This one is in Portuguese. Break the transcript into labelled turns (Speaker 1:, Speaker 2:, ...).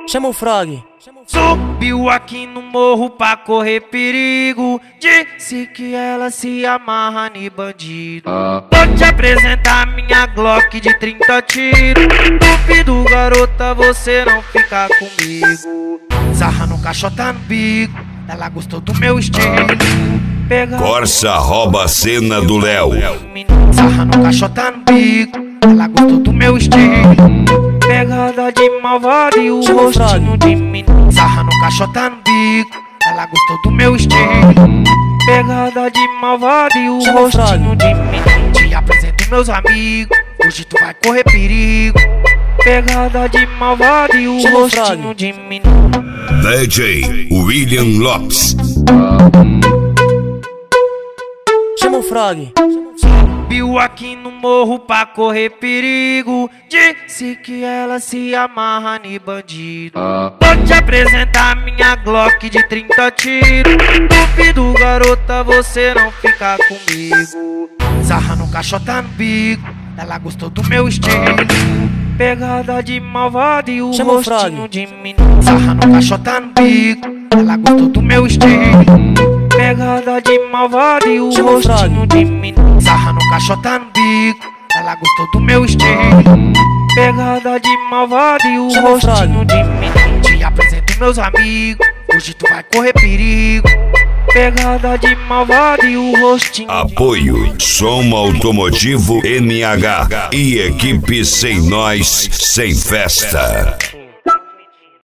Speaker 1: Chama o Frog.
Speaker 2: Subiu aqui no morro pra correr perigo. Disse que ela se amarra em bandido. Vou te apresentar minha Glock de 30 tiros. Duvido, garota, você não ficar comigo. Sarra no caixota no bico, ela gostou do meu estilo.
Speaker 3: Corsa rouba a cena do Léo.
Speaker 2: Sarra no caixota no bico, ela gostou do meu estilo. Pegada de malvado e o rostinho de menino. Sarra no caixota no bico, ela gostou do meu estilo. Pegada de malvado e o rostinho de menino. Te apresento meus amigos, hoje tu vai correr perigo. Pegada de malvado e o rostinho de menino.
Speaker 3: DJ William Lopes.
Speaker 1: Chama o Frog.
Speaker 2: Subiu aqui no morro pra correr perigo. Disse que ela se amarra em bandido. Vou te apresentar minha Glock de 30 tiros. Duvido, garota, você não ficar comigo. Sarra no caixota no bico, ela gostou do meu estilo. Pegada de malvado e o rostinho de menino. Sarra no caixota no bico, ela gostou do meu estilo. Pegada de malvado e o rostinho de menino. Sarra no caixota no bico, ela gostou do meu estilo. Pegada de malvado e o rostinho de menino. Te apresento meus amigos, hoje tu vai correr perigo. Pegada de malvado e o rostinho.
Speaker 3: Apoio Som Automotivo NH e equipe Sem Nós Sem Festa.